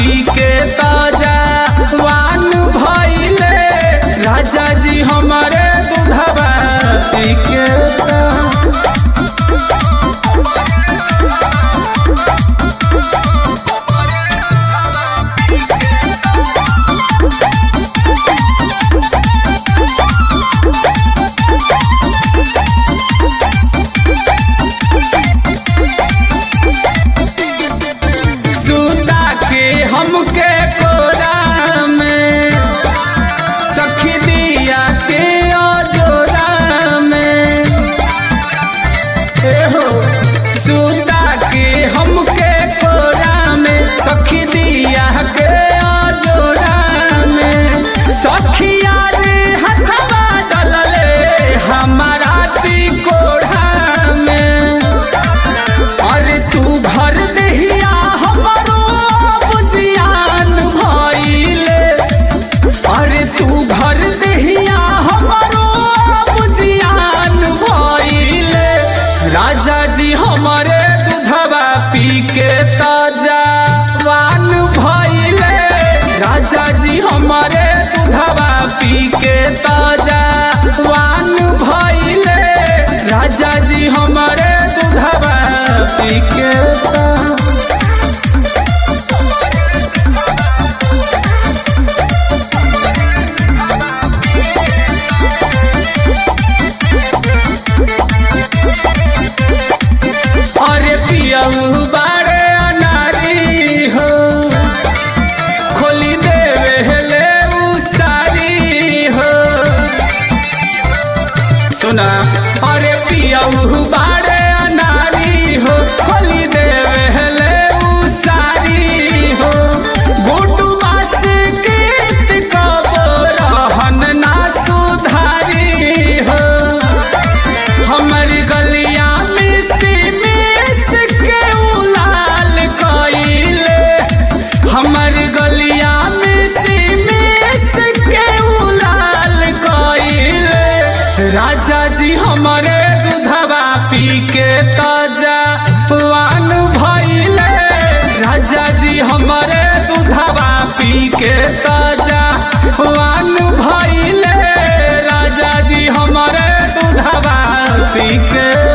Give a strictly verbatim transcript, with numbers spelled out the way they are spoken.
पी के ताजा वान भइले राजा जी हमारे दूधवा पी के सुता के हमके कोरा में सखी दिया के जोरा में हो सुता के हमके कोरा में सखी दिया के जोरा में सखिया रे हथवा डलले हमारा टिकोड़ा में अरे सुभर देहिया अरे सुभर देहिया हमारो बुझियान भइले राजा जी हमारे दूधवा पी के ताजा वान भइले राजा जी हमारे दूधवा पी के ताजा वान भइले राजा जी हमारे दूधवा पी के अरे पियाऊ बारे अनारी हो खोली देवे ले सारी हो सुना अरे पियाऊ बारे अनारी हो खोली देवे ले सारी हो गुड्डू बास कीर्त कबो रहन ना सुधारी हो हमारी गलिया हमारी गलिया में से मिस के उलाल कइले राजा जी हमारे दूधवा पी के ताजा वान भइले राजा जी हमारे दूधवा पी के ताजा वान भइले राजा जी हमारे दूधवा पी के